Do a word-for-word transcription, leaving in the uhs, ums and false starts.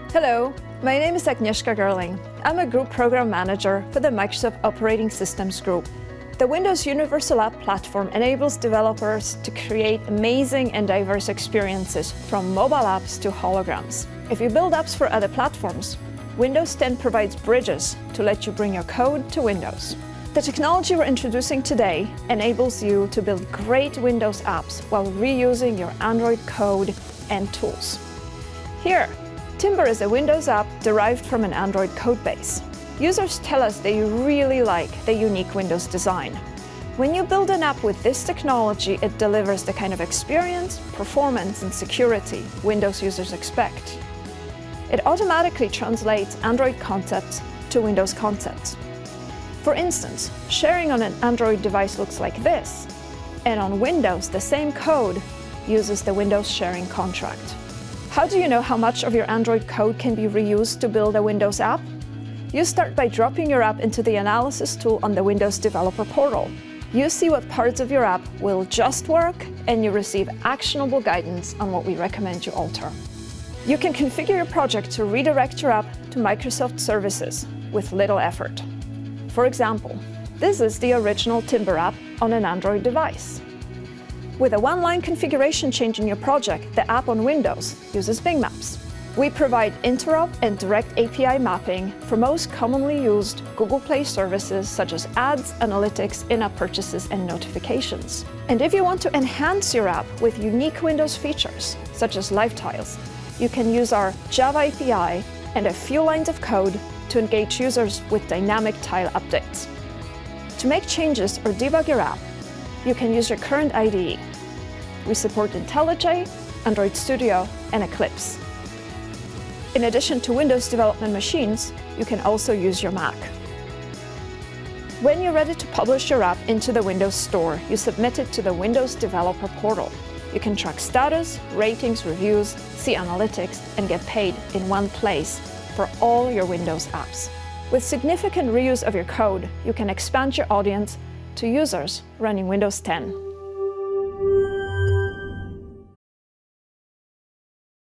Hello, my name is Agnieszka Gerling. I'm a Group Program Manager for the Microsoft Operating Systems Group. The Windows Universal App Platform enables developers to create amazing and diverse experiences, from mobile apps to holograms. If you build apps for other platforms, Windows ten provides bridges to let you bring your code to Windows. The technology we're introducing today enables you to build great Windows apps while reusing your Android code and tools. Here, Timber is a Windows app derived from an Android codebase. Users tell us they really like the unique Windows design. When you build an app with this technology, it delivers the kind of experience, performance, and security Windows users expect. It automatically translates Android concepts to Windows concepts. For instance, sharing on an Android device looks like this, and on Windows, the same code uses the Windows sharing contract. How do you know how much of your Android code can be reused to build a Windows app? You start by dropping your app into the analysis tool on the Windows Developer Portal. You see what parts of your app will just work, and you receive actionable guidance on what we recommend you alter. You can configure your project to redirect your app to Microsoft services with little effort. For example, this is the original Timber app on an Android device. With a one-line configuration change in your project, the app on Windows uses Bing Maps. We provide interop and direct A P I mapping for most commonly used Google Play services such as ads, analytics, in-app purchases, and notifications. And if you want to enhance your app with unique Windows features, such as live tiles, you can use our Java A P I and a few lines of code to engage users with dynamic tile updates. To make changes or debug your app, you can use your current I D E. We support IntelliJ, Android Studio, and Eclipse. In addition to Windows development machines, you can also use your Mac. When you're ready to publish your app into the Windows Store, you submit it to the Windows Developer Portal. You can track status, ratings, reviews, see analytics, and get paid in one place for all your Windows apps. With significant reuse of your code, you can expand your audience to users running Windows ten.